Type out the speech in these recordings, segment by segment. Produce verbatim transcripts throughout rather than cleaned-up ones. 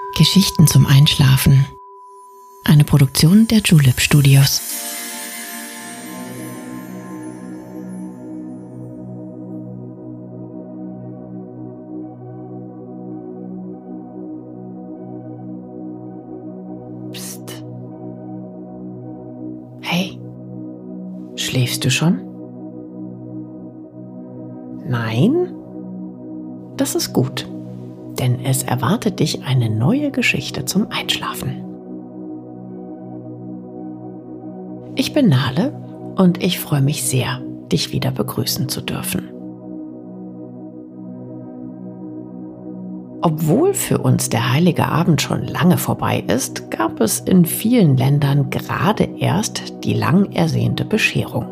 Geschichten zum Einschlafen. Eine Produktion der Julep Studios. Psst. Hey, schläfst du schon? Nein? Das ist gut, denn es erwartet dich eine neue Geschichte zum Einschlafen. Ich bin Nale und ich freue mich sehr, dich wieder begrüßen zu dürfen. Obwohl für uns der Heilige Abend schon lange vorbei ist, gab es in vielen Ländern gerade erst die lang ersehnte Bescherung.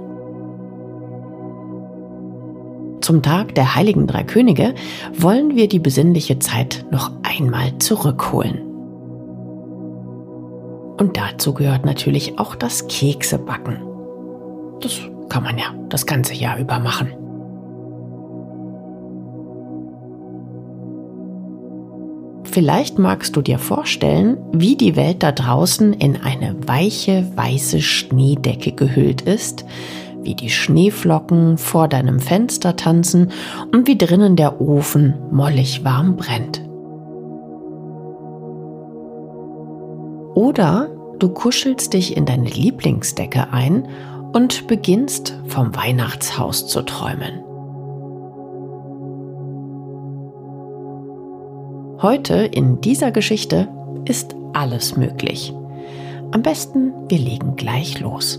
Zum Tag der Heiligen Drei Könige wollen wir die besinnliche Zeit noch einmal zurückholen. Und dazu gehört natürlich auch das Keksebacken. Das kann man ja das ganze Jahr über machen. Vielleicht magst du dir vorstellen, wie die Welt da draußen in eine weiche, weiße Schneedecke gehüllt ist, wie die Schneeflocken vor deinem Fenster tanzen und wie drinnen der Ofen mollig warm brennt. Oder du kuschelst dich in deine Lieblingsdecke ein und beginnst vom Weihnachtshaus zu träumen. Heute in dieser Geschichte ist alles möglich. Am besten, wir legen gleich los.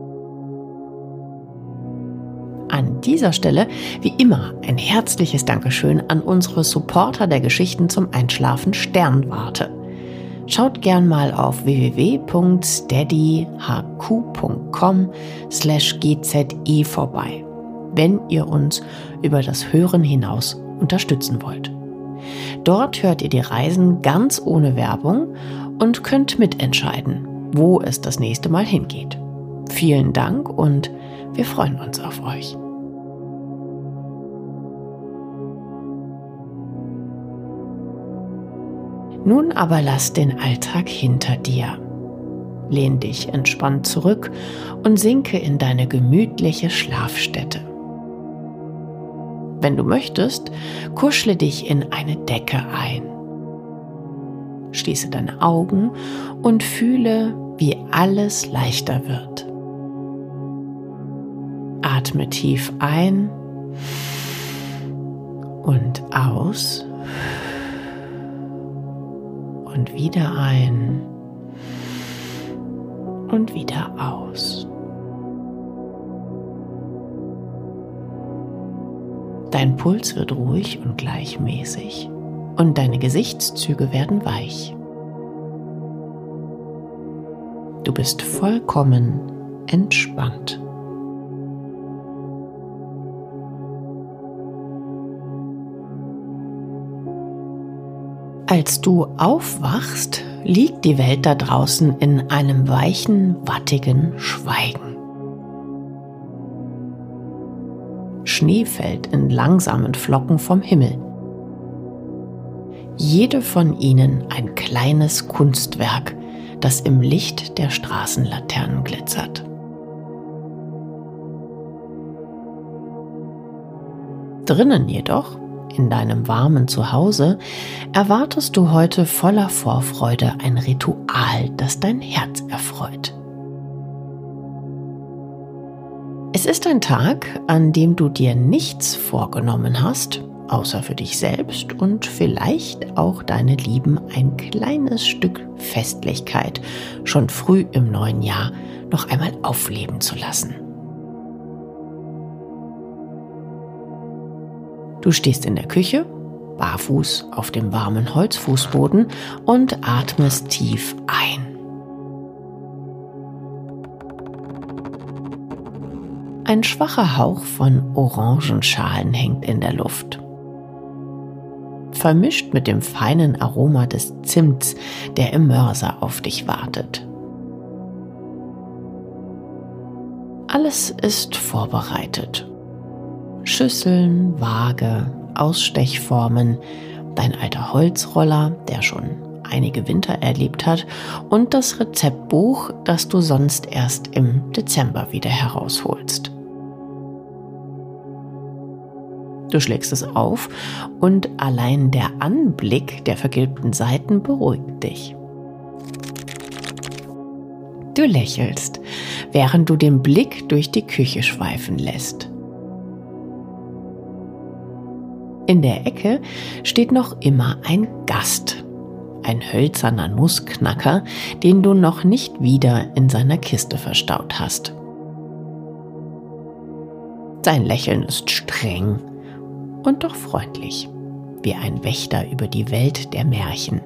An dieser Stelle, wie immer, ein herzliches Dankeschön an unsere Supporter der Geschichten zum Einschlafen Sternwarte. Schaut gern mal auf w w w punkt steadyhq punkt com slash g z e vorbei, wenn ihr uns über das Hören hinaus unterstützen wollt. Dort hört ihr die Reisen ganz ohne Werbung und könnt mitentscheiden, wo es das nächste Mal hingeht. Vielen Dank und wir freuen uns auf euch. Nun aber lass den Alltag hinter dir. Lehn dich entspannt zurück und sinke in deine gemütliche Schlafstätte. Wenn du möchtest, kuschle dich in eine Decke ein. Schließe deine Augen und fühle, wie alles leichter wird. Atme tief ein und aus und wieder ein und wieder aus. Dein Puls wird ruhig und gleichmäßig und deine Gesichtszüge werden weich. Du bist vollkommen entspannt. Als du aufwachst, liegt die Welt da draußen in einem weichen, wattigen Schweigen. Schnee fällt in langsamen Flocken vom Himmel. Jede von ihnen ein kleines Kunstwerk, das im Licht der Straßenlaternen glitzert. Drinnen jedoch, in deinem warmen Zuhause, erwartest du heute voller Vorfreude ein Ritual, das dein Herz erfreut. Es ist ein Tag, an dem du dir nichts vorgenommen hast, außer für dich selbst und vielleicht auch deine Lieben ein kleines Stück Festlichkeit schon früh im neuen Jahr noch einmal aufleben zu lassen. Du stehst in der Küche, barfuß auf dem warmen Holzfußboden und atmest tief ein. Ein schwacher Hauch von Orangenschalen hängt in der Luft. Vermischt mit dem feinen Aroma des Zimts, der im Mörser auf dich wartet. Alles ist vorbereitet. Schüsseln, Waage, Ausstechformen, dein alter Holzroller, der schon einige Winter erlebt hat und das Rezeptbuch, das du sonst erst im Dezember wieder herausholst. Du schlägst es auf und allein der Anblick der vergilbten Seiten beruhigt dich. Du lächelst, während du den Blick durch die Küche schweifen lässt. In der Ecke steht noch immer ein Gast, ein hölzerner Nussknacker, den du noch nicht wieder in seiner Kiste verstaut hast. Sein Lächeln ist streng und doch freundlich, wie ein Wächter über die Welt der Märchen.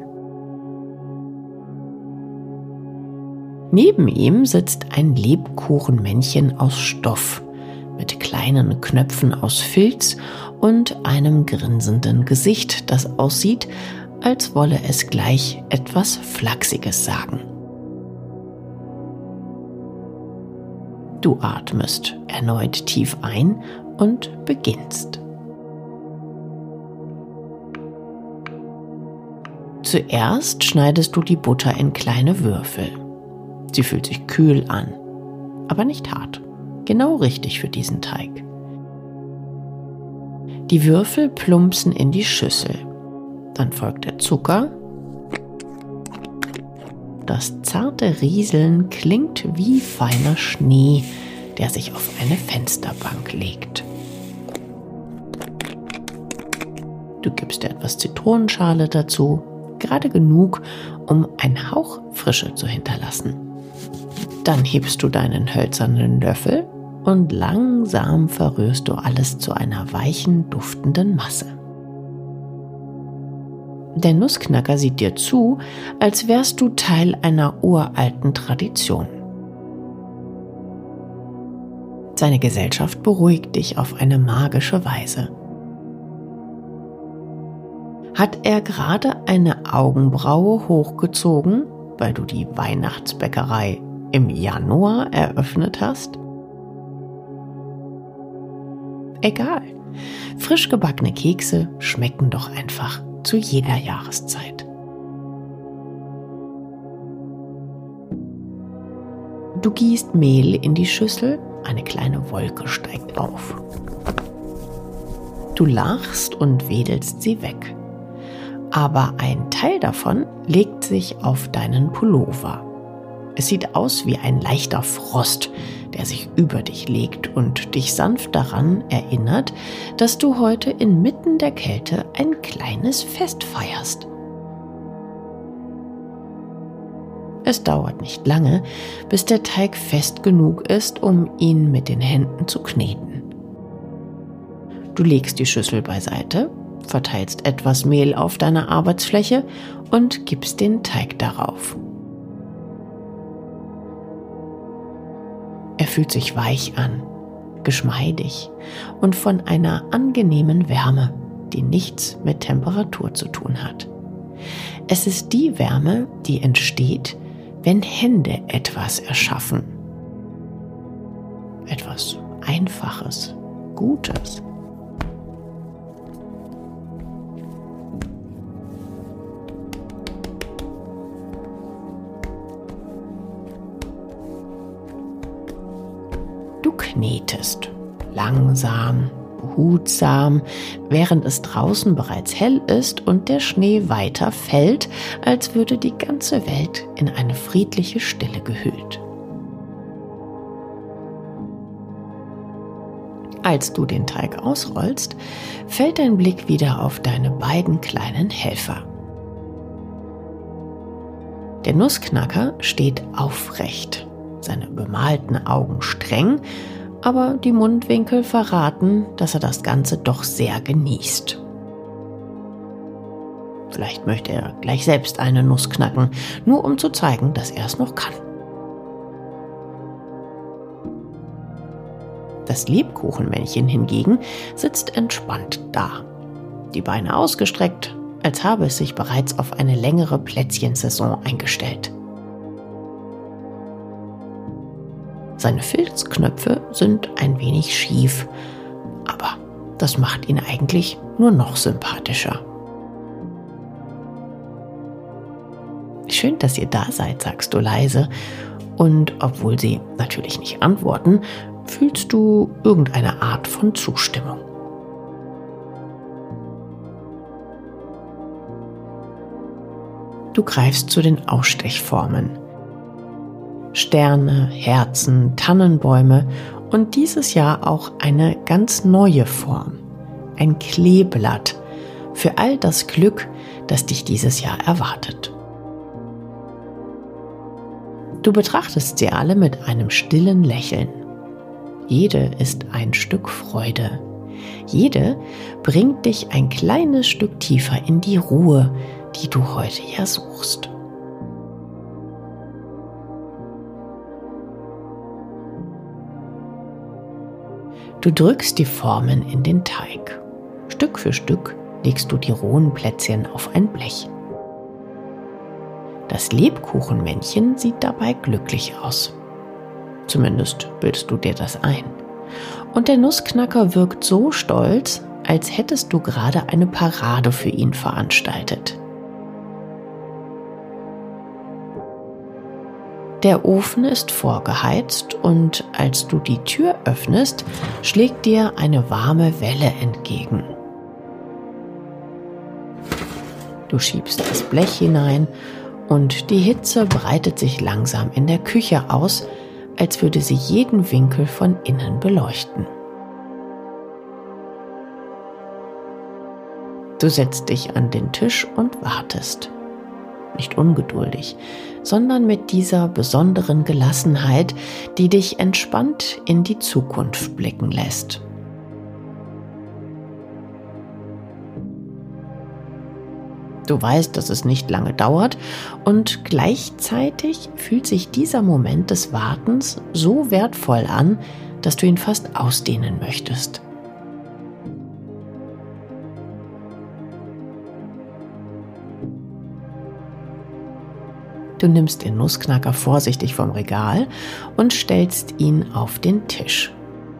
Neben ihm sitzt ein Lebkuchenmännchen aus Stoff, mit kleinen Knöpfen aus Filz und einem grinsenden Gesicht, das aussieht, als wolle es gleich etwas Flachsiges sagen. Du atmest erneut tief ein und beginnst. Zuerst schneidest du die Butter in kleine Würfel. Sie fühlt sich kühl an, aber nicht hart. Genau richtig für diesen Teig. Die Würfel plumpsen in die Schüssel. Dann folgt der Zucker. Das zarte Rieseln klingt wie feiner Schnee, der sich auf eine Fensterbank legt. Du gibst etwas Zitronenschale dazu, gerade genug, um einen Hauch Frische zu hinterlassen. Dann hebst du deinen hölzernen Löffel und langsam verrührst du alles zu einer weichen, duftenden Masse. Der Nussknacker sieht dir zu, als wärst du Teil einer uralten Tradition. Seine Gesellschaft beruhigt dich auf eine magische Weise. Hat er gerade eine Augenbraue hochgezogen, weil du die Weihnachtsbäckerei im Januar eröffnet hast? Egal, frisch gebackene Kekse schmecken doch einfach zu jeder Jahreszeit. Du gießt Mehl in die Schüssel, eine kleine Wolke steigt auf. Du lachst und wedelst sie weg. Aber ein Teil davon legt sich auf deinen Pullover. Es sieht aus wie ein leichter Frost, der sich über dich legt und dich sanft daran erinnert, dass du heute inmitten der Kälte ein kleines Fest feierst. Es dauert nicht lange, bis der Teig fest genug ist, um ihn mit den Händen zu kneten. Du legst die Schüssel beiseite, verteilst etwas Mehl auf deiner Arbeitsfläche und gibst den Teig darauf. Er fühlt sich weich an, geschmeidig und von einer angenehmen Wärme, die nichts mit Temperatur zu tun hat. Es ist die Wärme, die entsteht, wenn Hände etwas erschaffen. Etwas Einfaches, Gutes. Du knetest, langsam, behutsam, während es draußen bereits hell ist und der Schnee weiter fällt, als würde die ganze Welt in eine friedliche Stille gehüllt. Als du den Teig ausrollst, fällt dein Blick wieder auf deine beiden kleinen Helfer. Der Nussknacker steht aufrecht, seine bemalten Augen streng, aber die Mundwinkel verraten, dass er das Ganze doch sehr genießt. Vielleicht möchte er gleich selbst eine Nuss knacken, nur um zu zeigen, dass er es noch kann. Das Lebkuchenmännchen hingegen sitzt entspannt da, die Beine ausgestreckt, als habe es sich bereits auf eine längere Plätzchensaison eingestellt. Seine Filzknöpfe sind ein wenig schief, aber das macht ihn eigentlich nur noch sympathischer. Schön, dass ihr da seid, sagst du leise. Und obwohl sie natürlich nicht antworten, fühlst du irgendeine Art von Zustimmung. Du greifst zu den Ausstechformen. Sterne, Herzen, Tannenbäume und dieses Jahr auch eine ganz neue Form. Ein Kleeblatt für all das Glück, das dich dieses Jahr erwartet. Du betrachtest sie alle mit einem stillen Lächeln. Jede ist ein Stück Freude. Jede bringt dich ein kleines Stück tiefer in die Ruhe, die du heute ja suchst. Du drückst die Formen in den Teig. Stück für Stück legst du die rohen Plätzchen auf ein Blech. Das Lebkuchenmännchen sieht dabei glücklich aus. Zumindest bildest du dir das ein. Und der Nussknacker wirkt so stolz, als hättest du gerade eine Parade für ihn veranstaltet. Der Ofen ist vorgeheizt und als du die Tür öffnest, schlägt dir eine warme Welle entgegen. Du schiebst das Blech hinein und die Hitze breitet sich langsam in der Küche aus, als würde sie jeden Winkel von innen beleuchten. Du setzt dich an den Tisch und wartest. Nicht ungeduldig, sondern mit dieser besonderen Gelassenheit, die dich entspannt in die Zukunft blicken lässt. Du weißt, dass es nicht lange dauert und gleichzeitig fühlt sich dieser Moment des Wartens so wertvoll an, dass du ihn fast ausdehnen möchtest. Du nimmst den Nussknacker vorsichtig vom Regal und stellst ihn auf den Tisch.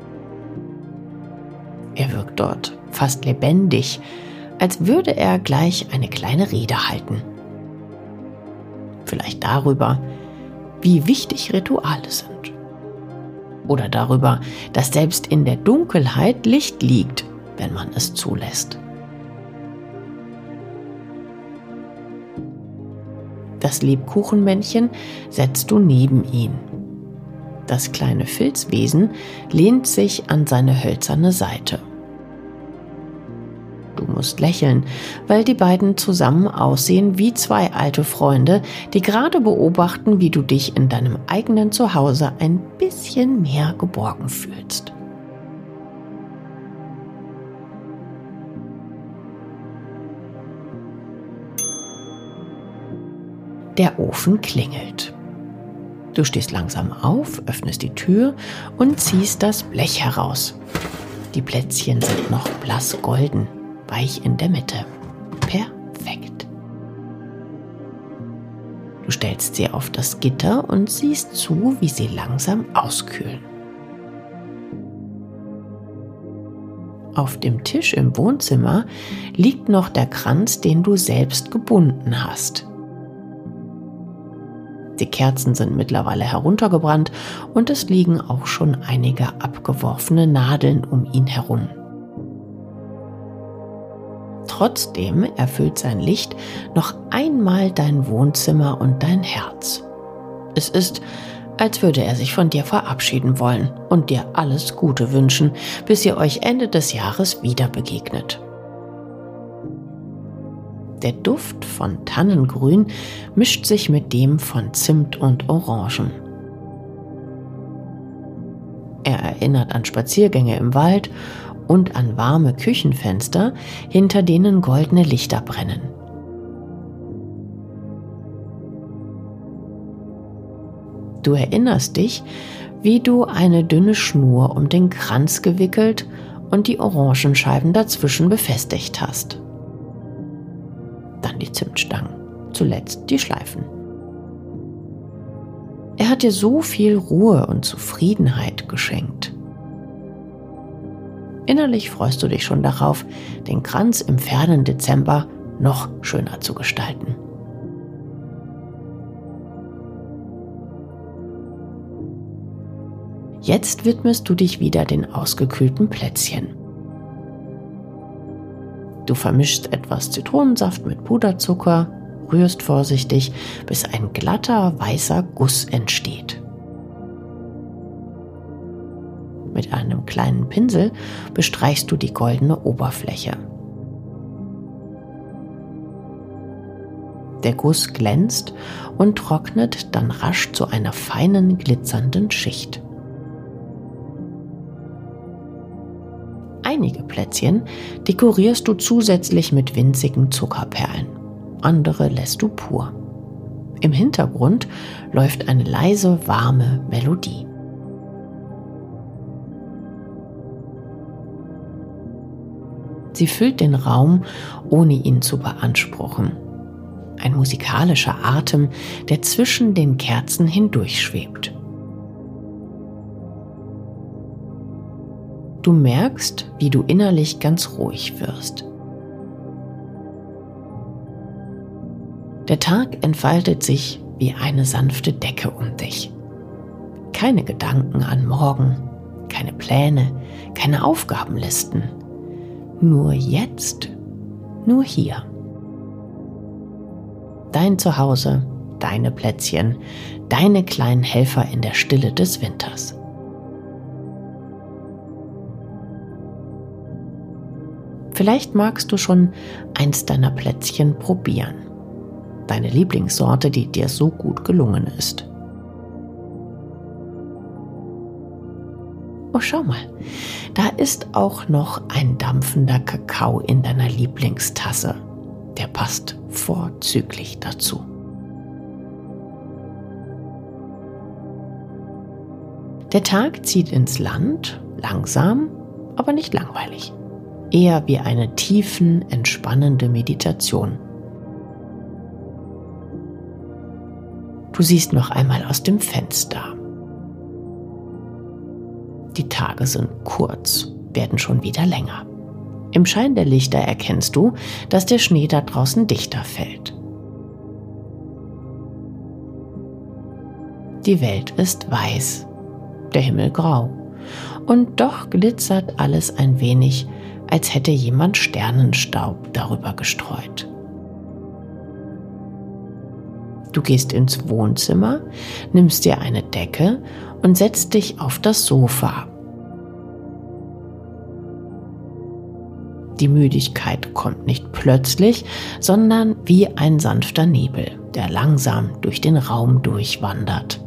Er wirkt dort fast lebendig, als würde er gleich eine kleine Rede halten. Vielleicht darüber, wie wichtig Rituale sind. Oder darüber, dass selbst in der Dunkelheit Licht liegt, wenn man es zulässt. Das Lebkuchenmännchen setzt du neben ihn. Das kleine Filzwesen lehnt sich an seine hölzerne Seite. Du musst lächeln, weil die beiden zusammen aussehen wie zwei alte Freunde, die gerade beobachten, wie du dich in deinem eigenen Zuhause ein bisschen mehr geborgen fühlst. Der Ofen klingelt. Du stehst langsam auf, öffnest die Tür und ziehst das Blech heraus. Die Plätzchen sind noch blass golden, weich in der Mitte. Perfekt. Du stellst sie auf das Gitter und siehst zu, wie sie langsam auskühlen. Auf dem Tisch im Wohnzimmer liegt noch der Kranz, den du selbst gebunden hast. Die Kerzen sind mittlerweile heruntergebrannt und es liegen auch schon einige abgeworfene Nadeln um ihn herum. Trotzdem erfüllt sein Licht noch einmal dein Wohnzimmer und dein Herz. Es ist, als würde er sich von dir verabschieden wollen und dir alles Gute wünschen, bis ihr euch Ende des Jahres wieder begegnet. Der Duft von Tannengrün mischt sich mit dem von Zimt und Orangen. Er erinnert an Spaziergänge im Wald und an warme Küchenfenster, hinter denen goldene Lichter brennen. Du erinnerst dich, wie du eine dünne Schnur um den Kranz gewickelt und die Orangenscheiben dazwischen befestigt hast. Dann die Zimtstangen, zuletzt die Schleifen. Er hat dir so viel Ruhe und Zufriedenheit geschenkt. Innerlich freust du dich schon darauf, den Kranz im fernen Dezember noch schöner zu gestalten. Jetzt widmest du dich wieder den ausgekühlten Plätzchen. Du vermischst etwas Zitronensaft mit Puderzucker, rührst vorsichtig, bis ein glatter, weißer Guss entsteht. Mit einem kleinen Pinsel bestreichst du die goldene Oberfläche. Der Guss glänzt und trocknet dann rasch zu einer feinen, glitzernden Schicht. Einige Plätzchen dekorierst du zusätzlich mit winzigen Zuckerperlen, andere lässt du pur. Im Hintergrund läuft eine leise, warme Melodie. Sie füllt den Raum, ohne ihn zu beanspruchen. Ein musikalischer Atem, der zwischen den Kerzen hindurchschwebt. Du merkst, wie du innerlich ganz ruhig wirst. Der Tag entfaltet sich wie eine sanfte Decke um dich. Keine Gedanken an morgen, keine Pläne, keine Aufgabenlisten. Nur jetzt, nur hier. Dein Zuhause, deine Plätzchen, deine kleinen Helfer in der Stille des Winters. Vielleicht magst du schon eins deiner Plätzchen probieren. Deine Lieblingssorte, die dir so gut gelungen ist. Oh, schau mal, da ist auch noch ein dampfender Kakao in deiner Lieblingstasse. Der passt vorzüglich dazu. Der Tag zieht ins Land, langsam, aber nicht langweilig. Eher wie eine tiefen, entspannende Meditation. Du siehst noch einmal aus dem Fenster. Die Tage sind kurz, werden schon wieder länger. Im Schein der Lichter erkennst du, dass der Schnee da draußen dichter fällt. Die Welt ist weiß, der Himmel grau. Und doch glitzert alles ein wenig, als hätte jemand Sternenstaub darüber gestreut. Du gehst ins Wohnzimmer, nimmst dir eine Decke und setzt dich auf das Sofa. Die Müdigkeit kommt nicht plötzlich, sondern wie ein sanfter Nebel, der langsam durch den Raum durchwandert.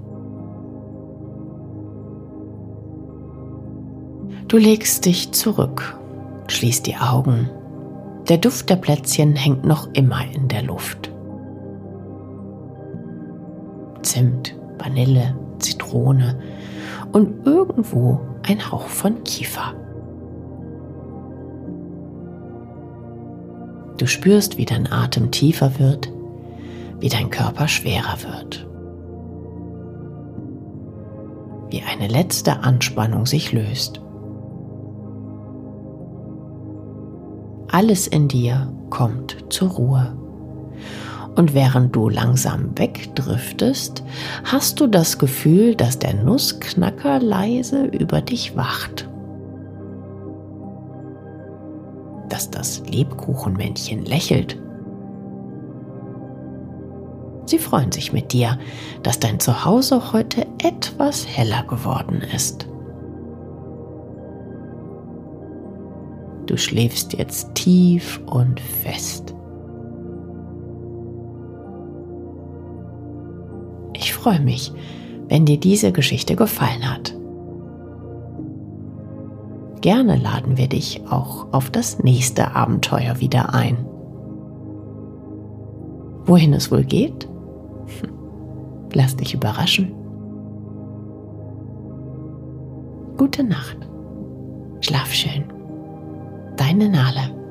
Du legst dich zurück, schließt die Augen. Der Duft der Plätzchen hängt noch immer in der Luft. Zimt, Vanille, Zitrone und irgendwo ein Hauch von Kiefer. Du spürst, wie dein Atem tiefer wird, wie dein Körper schwerer wird. Wie eine letzte Anspannung sich löst. Alles in dir kommt zur Ruhe. Und während du langsam wegdriftest, hast du das Gefühl, dass der Nussknacker leise über dich wacht. Dass das Lebkuchenmännchen lächelt. Sie freuen sich mit dir, dass dein Zuhause heute etwas heller geworden ist. Du schläfst jetzt tief und fest. Ich freue mich, wenn dir diese Geschichte gefallen hat. Gerne laden wir dich auch auf das nächste Abenteuer wieder ein. Wohin es wohl geht? Lass dich überraschen. Gute Nacht. Schlaf schön. Deine Nale.